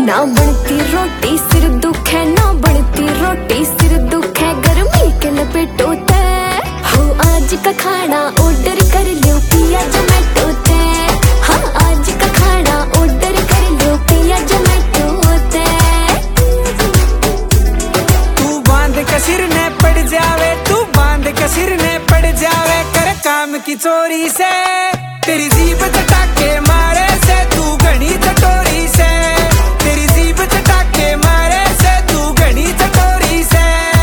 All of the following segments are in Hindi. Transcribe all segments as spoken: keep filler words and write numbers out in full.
ना बनती रोटी सिर दुख है, ना बनती रोटी सिर दुख है, गर्मी के लपेटो ते हो आज का खाना ऑर्डर कर लो पिया जोमेटो ते। हाँ आज का खाना ऑर्डर कर लो पिया जोमेटो ते। तू बांध के सिर ने पड़ जावे, तू बांध के सिर ने पड़ जावे, कर काम की चोरी से तेरी जीभ चटाके मारे से तू घनी चटोरी से, तेरी जीभ चटाके मारे से तू घनी चटोरी से।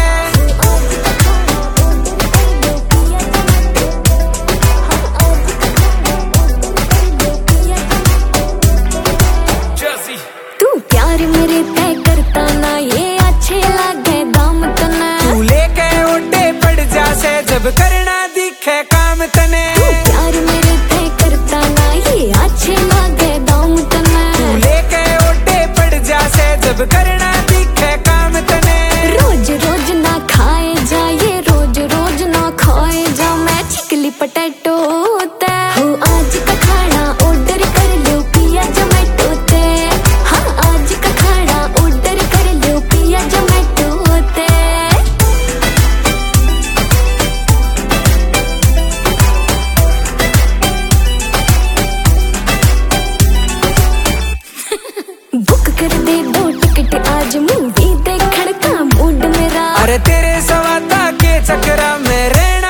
तू प्यार मेरे तय करता ना ये अच्छे लागे दाम तना, तू लेके ओटे पड़ जा से जब करना दिखे काम तने। तू प्यार मेरे तय करता ना ये अच्छे लागे दाम तना, तू लेके ओटे पड़ जा से जब करना दिखे काम तने। रोज रोज ना खाए जा ये रोज रोज ना खाए जा, मैं चिकली पटेटो ते हो आज का खाना ऑर्डर कर लो पिया जोमेटो ते। हाँ आज का खाना ऑर्डर कर लो पिया जोमेटो ते। बुक कर दे दो टिकट आज मूवी देखने का मूड मेरा, अरे तेरे सवादा के चक्कर में रहना